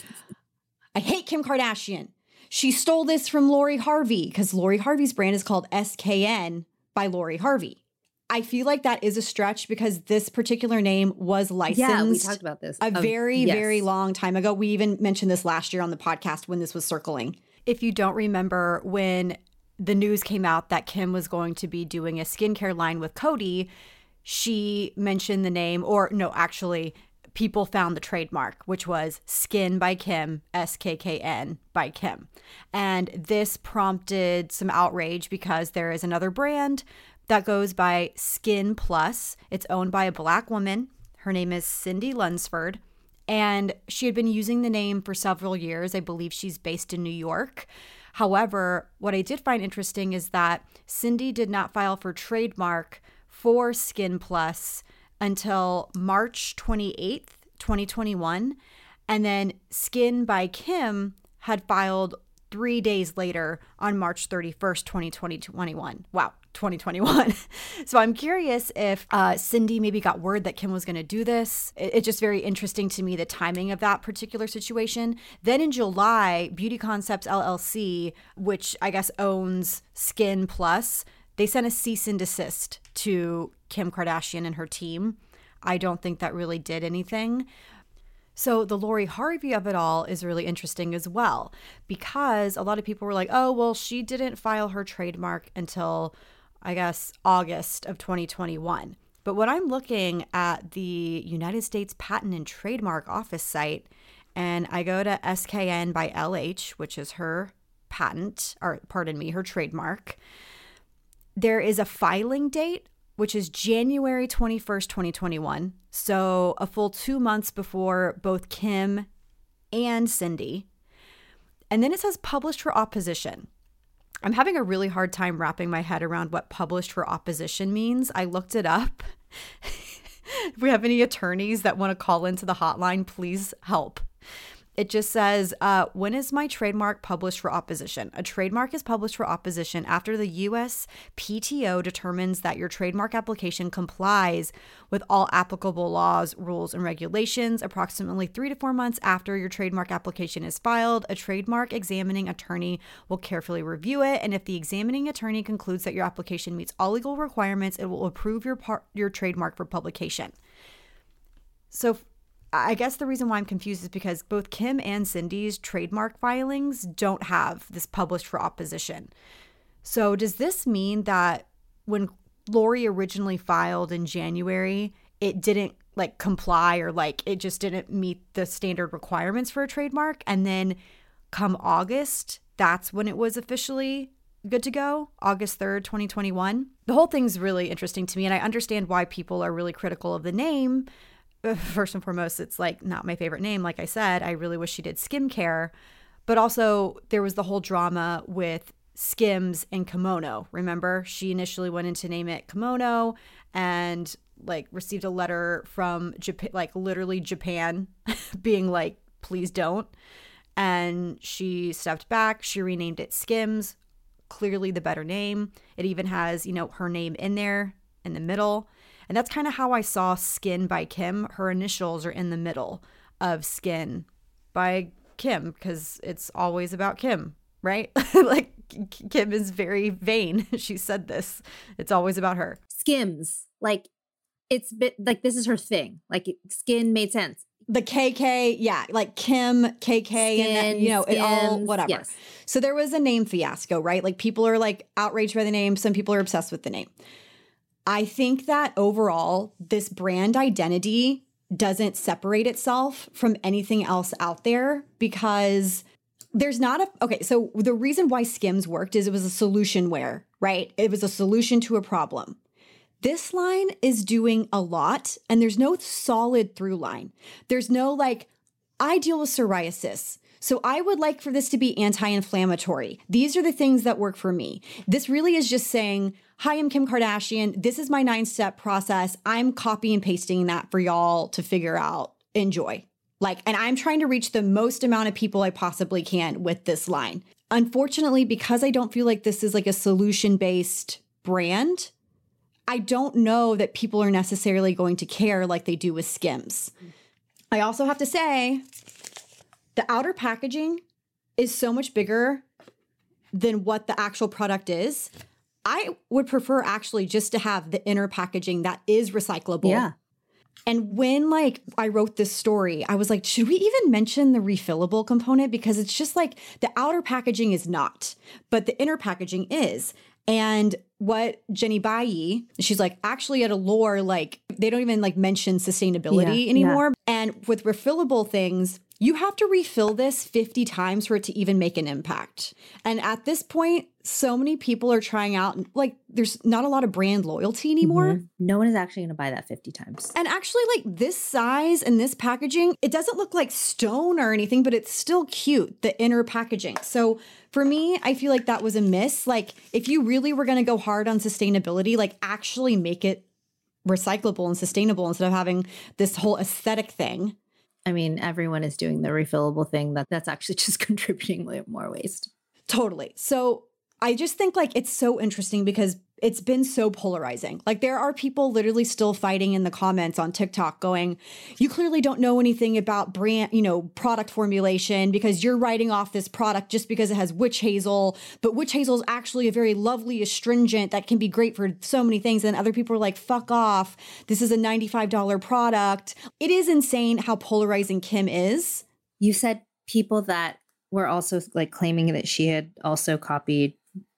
Speaker 1: I hate Kim Kardashian. She stole this from Lori Harvey because Lori Harvey's brand is called SKN by Lori Harvey. I feel like that is a stretch because this particular name was licensed.
Speaker 2: Yeah, we talked about this.
Speaker 1: Very long time ago. We even mentioned this last year on the podcast when this was circling. If you don't remember when the news came out that Kim was going to be doing a skincare line with Coty, she mentioned the name, or no, actually, people found the trademark, which was Skin by Kim, SKKN by Kim. And this prompted some outrage because there is another brand that goes by Skin Plus. It's owned by a Black woman. Her name is Cindy Lunsford. And she had been using the name for several years. I believe she's based in New York. However, what I did find interesting is that Cindy did not file for trademark for Skin Plus until March 28th, 2021. And then Skin by Kim had filed 3 days later on March 31st, 2021. Wow, 2021. So I'm curious if Cindy maybe got word that Kim was going to do this. It's just very interesting to me, the timing of that particular situation. Then in July, Beauty Concepts LLC, which I guess owns Skin Plus, they sent a cease and desist to Kim Kardashian and her team. I don't think that really did anything. So the Lori Harvey of it all is really interesting as well, because a lot of people were like, oh, well, she didn't file her trademark until, I guess, August of 2021. But when I'm looking at the United States Patent and Trademark Office site, and I go to SKN by LH, which is her patent, or pardon me, her trademark, there is a filing date, which is January 21st, 2021. So a full 2 months before both Kim and Cindy. And then it says published for opposition. I'm having a really hard time wrapping my head around what published for opposition means. I looked it up. If we have any attorneys that want to call into the hotline, please help. It just says, when is my trademark published for opposition? A trademark is published for opposition after the U.S. PTO determines that your trademark application complies with all applicable laws, rules, and regulations. Approximately 3 to 4 months after your trademark application is filed, a trademark examining attorney will carefully review it. And if the examining attorney concludes that your application meets all legal requirements, it will approve your trademark for publication. So I guess the reason why I'm confused is because both Kim and Cindy's trademark filings don't have this published for opposition. So does this mean that when Lori originally filed in January, it didn't comply, or it just didn't meet the standard requirements for a trademark? And then come August, that's when it was officially good to go, August 3rd, 2021. The whole thing's really interesting to me, and I understand why people are really critical of the name. First and foremost, it's not my favorite name. Like I said, I really wish she did skincare. But also there was the whole drama with Skims and Kimono. Remember, she initially went in to name it Kimono and received a letter from Japan, literally Japan being please don't. And she stepped back. She renamed it Skims, clearly the better name. It even has, her name in there in the middle. And that's kind of how I saw Skin by Kim. Her initials are in the middle of Skin by Kim because it's always about Kim, right? Kim is very vain. She said this. It's always about her.
Speaker 2: Skims. It's bit this is her thing. Skin made sense.
Speaker 1: The KK, yeah, Kim, KK, Skin, and it all, whatever.
Speaker 2: Yes.
Speaker 1: So there was a name fiasco, right? People are outraged by the name. Some people are obsessed with the name. I think that overall, this brand identity doesn't separate itself from anything else out there because there's not so the reason why Skims worked is it was a solution wear, right? It was a solution to a problem. This line is doing a lot and there's no solid through line. There's no I deal with psoriasis, so I would like for this to be anti-inflammatory. These are the things that work for me. This really is just saying, hi, I'm Kim Kardashian. This is my 9-step process. I'm copy and pasting that for y'all to figure out. Enjoy. And I'm trying to reach the most amount of people I possibly can with this line. Unfortunately, because I don't feel like this is a solution-based brand, I don't know that people are necessarily going to care like they do with Skims. I also have to say, the outer packaging is so much bigger than what the actual product is. I would prefer actually just to have the inner packaging that is recyclable.
Speaker 2: Yeah.
Speaker 1: And when like I wrote this story, I was like, should we even mention the refillable component? Because it's just like the outer packaging is not, but the inner packaging is. And what Jenny Bayi, she's like, actually at Allure, like they don't even like mention sustainability anymore. And with refillable things, you have to refill this 50 times for it to even make an impact. And at this point, so many people are trying out, like there's not a lot of brand loyalty anymore.
Speaker 2: No one is actually going to buy that 50 times.
Speaker 1: And actually like this size and this packaging, it doesn't look like stone or anything, but it's still cute, the inner packaging. So for me, I feel like that was a miss. Like if you really were going to go hard on sustainability, like actually make it recyclable and sustainable instead of having this whole aesthetic thing.
Speaker 2: I mean, everyone is doing the refillable thing. That's actually just contributing more waste.
Speaker 1: Totally. So I just think like it's so interesting because it's been so polarizing. Like there are people literally still fighting in the comments on TikTok going, you clearly don't know anything about brand, product formulation because you're writing off this product just because it has witch hazel. But witch hazel is actually a very lovely astringent that can be great for so many things. And other people are like, fuck off. This is a $95 product. It is insane how polarizing Kim is.
Speaker 2: You said people that were also like claiming that she had also copied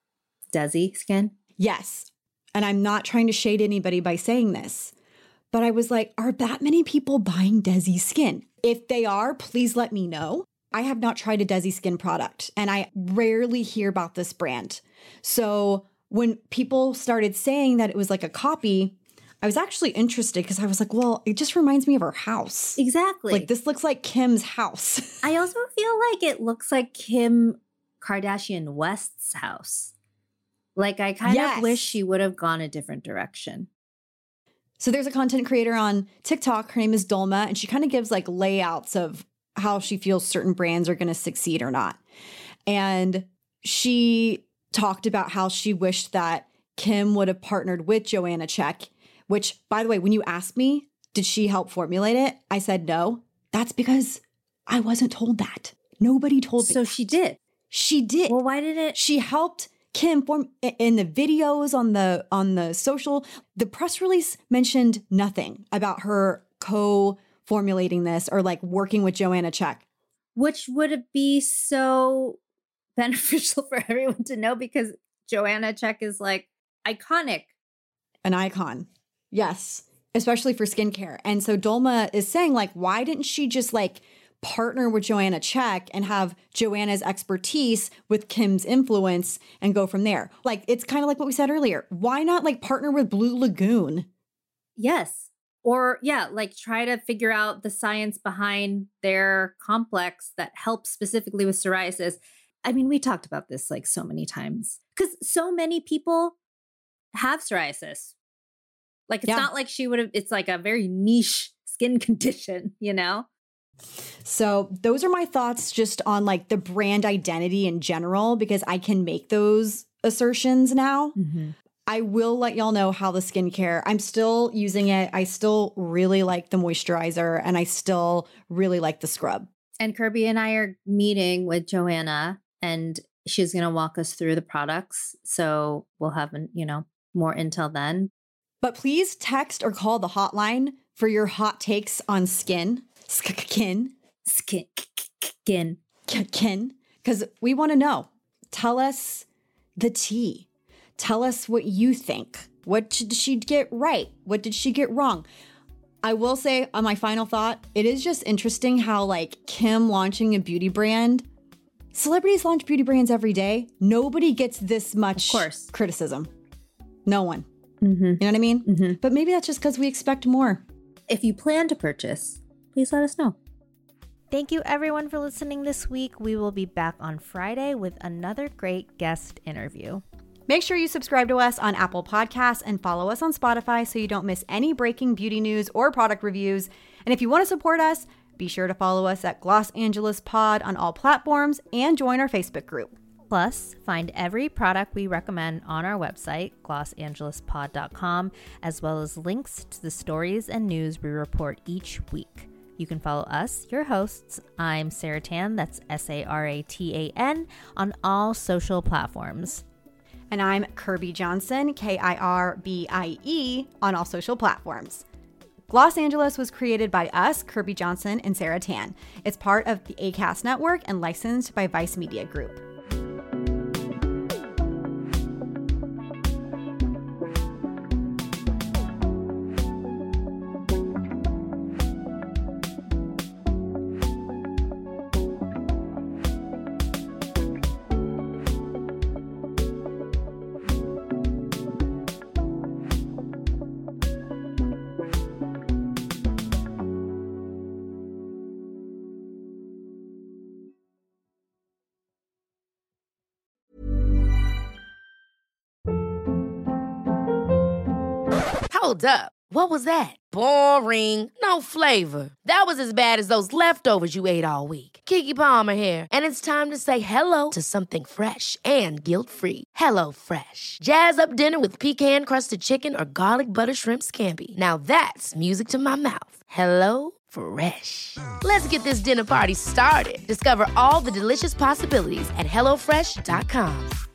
Speaker 2: Desi Skin.
Speaker 1: Yes. And I'm not trying to shade anybody by saying this, but I was like, are that many people buying Desi Skin? If they are, please let me know. I have not tried a Desi Skin product and I rarely hear about this brand. So when people started saying that it was like a copy, I was actually interested because I was like, well, it just reminds me of her house.
Speaker 2: Exactly.
Speaker 1: Like this looks like Kim's house.
Speaker 2: I also feel like it looks like Kim Kardashian West's house. Like, I kind of wish she would have gone a different direction.
Speaker 1: So there's a content creator on TikTok. Her name is Dolma, and she kind of gives like layouts of how she feels certain brands are going to succeed or not. And she talked about how she wished that Kim would have partnered with Joanna Czech, which, by the way, when you asked me, did she help formulate it? I said no. That's because I wasn't told that. Nobody told me.
Speaker 2: So she did.
Speaker 1: She did.
Speaker 2: Well, why did it?
Speaker 1: She helped Kim form in the videos on the social. The press release mentioned nothing about her co-formulating this or like working with Joanna Czech.
Speaker 2: Which would be so beneficial for everyone to know because Joanna Czech is like iconic.
Speaker 1: An icon. Yes. Especially for skincare. And so Dolma is saying like, why didn't she just like partner with Joanna Czech and have Joanna's expertise with Kim's influence and go from there? Like, it's kind of like what we said earlier. Why not like partner with Blue Lagoon?
Speaker 2: Yes. Or yeah, like try to figure out the science behind their complex that helps specifically with psoriasis. I mean, we talked about this like so many times because so many people have psoriasis. Like, it's not like she would have, it's like a very niche skin condition,
Speaker 1: So those are my thoughts just on like the brand identity in general, because I can make those assertions now. Mm-hmm. I will let y'all know how the skincare, I'm still using it. I still really like the moisturizer and I still really like the scrub.
Speaker 2: And Kirby and I are meeting with Joanna and she's going to walk us through the products. So we'll have, more intel then.
Speaker 1: But please text or call the hotline for your hot takes on skin. Skin. Because we want to know. Tell us the tea. Tell us what you think. What did she get right? What did she get wrong? I will say on my final thought, it is just interesting how like Kim launching a beauty brand, celebrities launch beauty brands every day. Nobody gets this much criticism. No one. Mm-hmm. You know what I mean? Mm-hmm. But maybe that's just because we expect more.
Speaker 2: If you plan to purchase, please let us know.
Speaker 3: Thank you everyone for listening this week. We will be back on Friday with another great guest interview.
Speaker 1: Make sure you subscribe to us on Apple Podcasts and follow us on Spotify so you don't miss any breaking beauty news or product reviews. And if you want to support us, be sure to follow us at Los Angeles Pod on all platforms and join our Facebook group.
Speaker 3: Plus, find every product we recommend on our website, glossangelespod.com, as well as links to the stories and news we report each week. You can follow us, your hosts. I'm Sarah Tan, that's Saratan, on all social platforms.
Speaker 1: And I'm Kirby Johnson, Kirbie, on all social platforms. Gloss Angeles was created by us, Kirby Johnson and Sarah Tan. It's part of the ACAST network and licensed by Vice Media Group.
Speaker 5: Hold up. What was that? Boring. No flavor. That was as bad as those leftovers you ate all week. Keke Palmer here, and it's time to say hello to something fresh and guilt-free. Hello Fresh. Jazz up dinner with pecan-crusted chicken or garlic butter shrimp scampi. Now that's music to my mouth. Hello Fresh. Let's get this dinner party started. Discover all the delicious possibilities at HelloFresh.com.